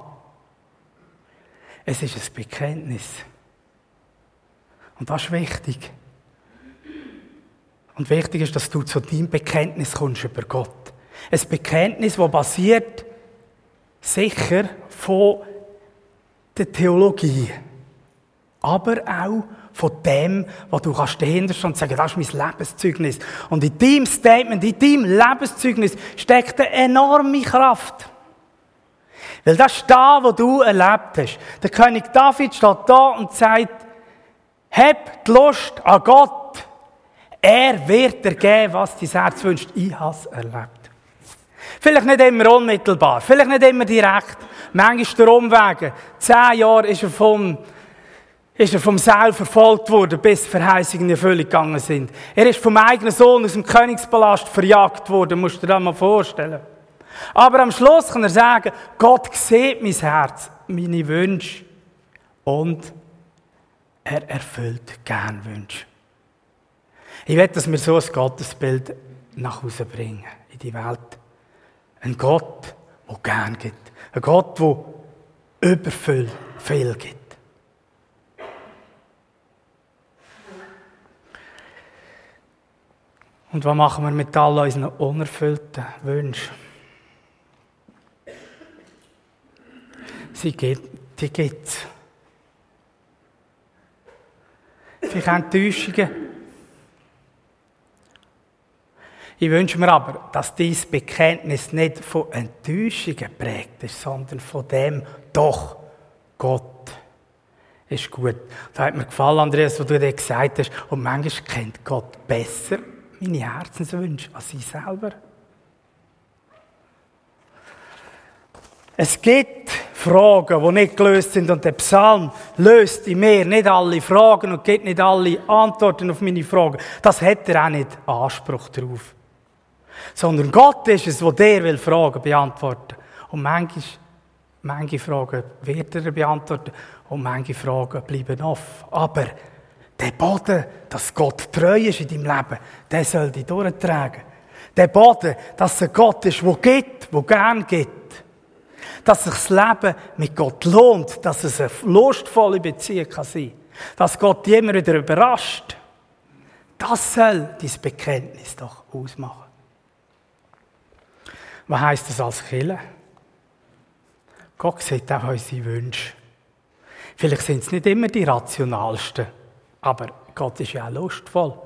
Es ist ein Bekenntnis. Und das ist wichtig. Und wichtig ist, dass du zu deinem Bekenntnis kommst über Gott. Ein Bekenntnis, das basiert sicher von der Theologie, aber auch von dem, was du dahinter stehen und sagen, das ist mein Lebenszeugnis. Und in deinem Statement, in deinem Lebenszeugnis steckt eine enorme Kraft. Weil das ist das, was du erlebt hast. Der König David steht da und sagt, hab die Lust an Gott. Er wird dir geben, was dein Herz wünscht. Ich habe es erlebt. Vielleicht nicht immer unmittelbar, vielleicht nicht immer direkt. Manchmal der Umwege. 10 Jahre ist er vom Saul verfolgt worden, bis die Verheißungen in Erfüllung gegangen sind. Er ist vom eigenen Sohn aus dem Königspalast verjagt worden, musst du dir das mal vorstellen. Aber am Schluss kann er sagen, Gott sieht mein Herz, meine Wünsche und er erfüllt gern Wünsche. Ich will, dass wir so ein Gottesbild nach Hause bringen, in die Welt. Ein Gott, der gern gibt. Ein Gott, der überfüll viel gibt. Und was machen wir mit all unseren unerfüllten Wünschen? Die gibt es. Vielleicht Enttäuschungen. Ich wünsche mir aber, dass dieses Bekenntnis nicht von Enttäuschungen geprägt ist, sondern von dem, doch, Gott ist gut. Da hat mir gefallen, Andreas, was du dir gesagt hast, und manchmal kennt Gott besser meine Herzenswünsche als ich selber. Es gibt Fragen, die nicht gelöst sind, und der Psalm löst in mir nicht alle Fragen und gibt nicht alle Antworten auf meine Fragen. Das hat er auch nicht Anspruch darauf. Sondern Gott ist es, der dir Fragen beantworten will. Und manche Fragen wird er beantworten und manche Fragen bleiben offen. Aber der Boden, dass Gott treu ist in deinem Leben, der soll dich durchtragen. Der Boden, dass es ein Gott ist, der gibt, der gern gibt. Dass sich das Leben mit Gott lohnt, dass es eine lustvolle Beziehung kann sein kann. Dass Gott dich immer wieder überrascht. Das soll dein Bekenntnis doch ausmachen. Was heisst das als Kirche? Gott sieht auch unsere Wünsche. Vielleicht sind es nicht immer die rationalsten, aber Gott ist ja auch lustvoll.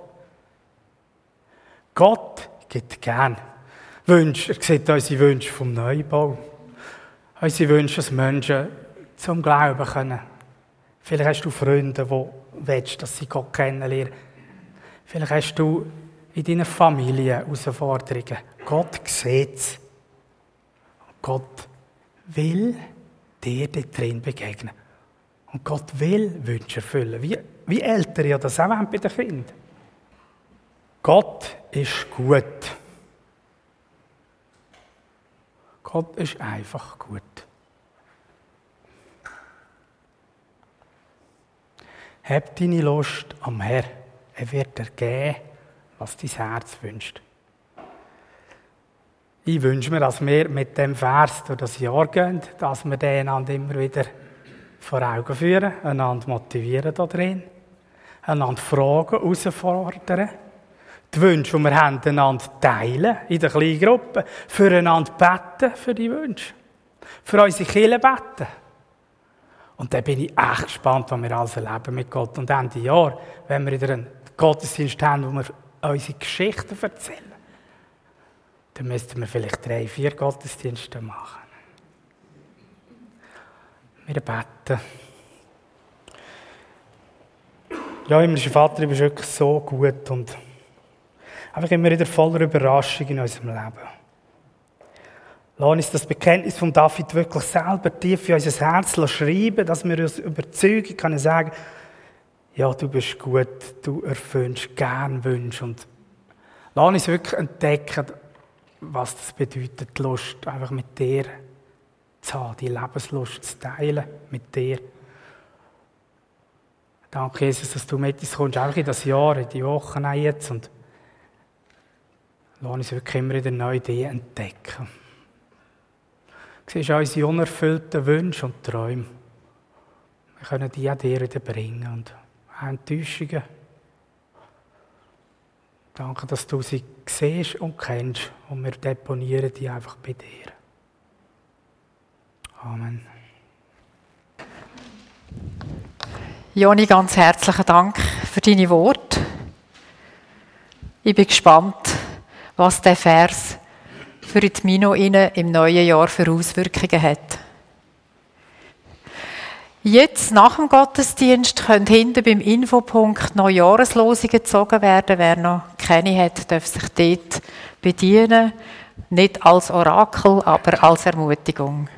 Gott gibt gern Wünsche. Er sieht unsere Wünsche vom Neubau. Unsere Wünsche, dass Menschen zum Glauben können. Vielleicht hast du Freunde, die willst, dass sie Gott kennenlernen. Vielleicht hast du in deiner Familie Herausforderungen. Gott sieht es. Gott will dir dort drin begegnen. Und Gott will Wünsche erfüllen. Wie Eltern ja das auch bei den Kindern. Gott ist gut. Gott ist einfach gut. Hab deine Lust am Herrn. Er wird dir geben, was dein Herz wünscht. Ich wünsche mir, dass wir mit dem Vers durch das Jahr gehen, dass wir den einander immer wieder vor Augen führen, einander motivieren da drin, einander fragen, herausfordern, die Wünsche, die wir haben, einander teilen, in der kleinen Gruppe, füreinander beten für die Wünsche, für unsere Kirche beten. Und dann bin ich echt gespannt, was wir alles erleben mit Gott. Und Ende Jahr, wenn wir wieder einen Gottesdienst haben, wo wir unsere Geschichten erzählen, dann müssten wir vielleicht 3, 4 Gottesdienste machen. Wir beten. Ja, himmlischer Vater, du bist wirklich so gut und einfach immer wieder voller Überraschung in unserem Leben. Lass uns das Bekenntnis von David wirklich selber tief in unser Herz schreiben, dass wir uns überzeugen können sagen, ja, du bist gut, du erfüllst gern Wünsche. Und lass uns wirklich entdecken, was das bedeutet, die Lust einfach mit dir zu haben, die Lebenslust zu teilen mit dir. Danke, Jesus, dass du mit uns kommst, auch in das Jahr, in die Wochen jetzt. Und lass uns wirklich immer wieder neu die entdecken. Du siehst unsere unerfüllten Wünsche und Träume. Wir können die auch dir wieder bringen. Und auch Enttäuschungen. Danke, dass du sie siehst und kennst und wir deponieren die einfach bei dir. Amen. Joni, ganz herzlichen Dank für deine Worte. Ich bin gespannt, was der Vers für die Mino im neuen Jahr für Auswirkungen hat. Jetzt, nach dem Gottesdienst, können hinten beim Infopunkt noch Jahreslosungen gezogen werden. Wer noch keine hat, darf sich dort bedienen. Nicht als Orakel, aber als Ermutigung.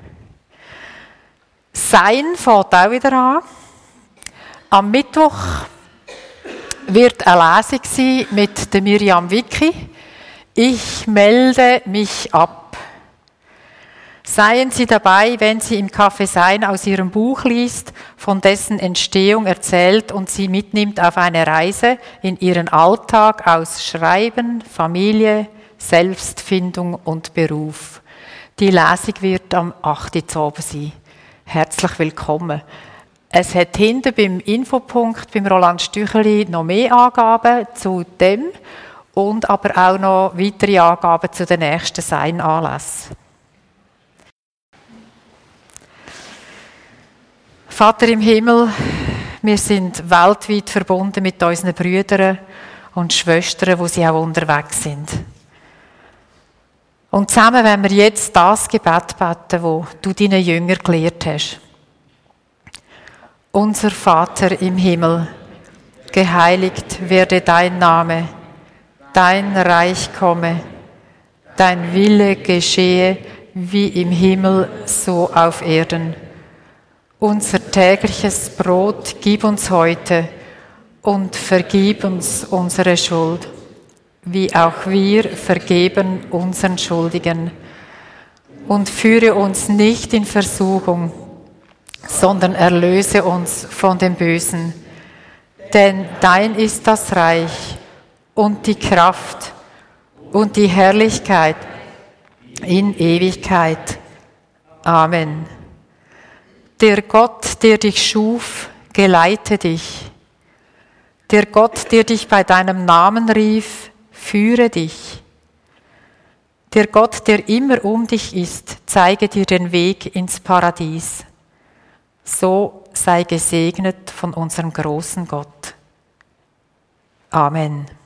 Sein fängt auch wieder an. Am Mittwoch wird eine Lesung sein mit der Miriam Wicki. Ich melde mich ab. Seien Sie dabei, wenn sie im Café Sein aus ihrem Buch liest, von dessen Entstehung erzählt und sie mitnimmt auf eine Reise in ihren Alltag aus Schreiben, Familie, Selbstfindung und Beruf. Die Lesung wird am 8. Uhr sein. Herzlich willkommen. Es hat hinten beim Infopunkt, beim Roland Stücheli, noch mehr Angaben zu dem und aber auch noch weitere Angaben zu den nächsten Sein-Anlässen. Vater im Himmel, wir sind weltweit verbunden mit unseren Brüdern und Schwestern, wo sie auch unterwegs sind. Und zusammen wollen wir jetzt das Gebet beten, das du deinen Jüngern gelehrt hast. Unser Vater im Himmel, geheiligt werde dein Name, dein Reich komme, dein Wille geschehe, wie im Himmel, so auf Erden. Unser tägliches Brot gib uns heute und vergib uns unsere Schuld, wie auch wir vergeben unseren Schuldigen. Und führe uns nicht in Versuchung, sondern erlöse uns von dem Bösen. Denn dein ist das Reich und die Kraft und die Herrlichkeit in Ewigkeit. Amen. Der Gott, der dich schuf, geleite dich. Der Gott, der dich bei deinem Namen rief, führe dich. Der Gott, der immer um dich ist, zeige dir den Weg ins Paradies. So sei gesegnet von unserem großen Gott. Amen.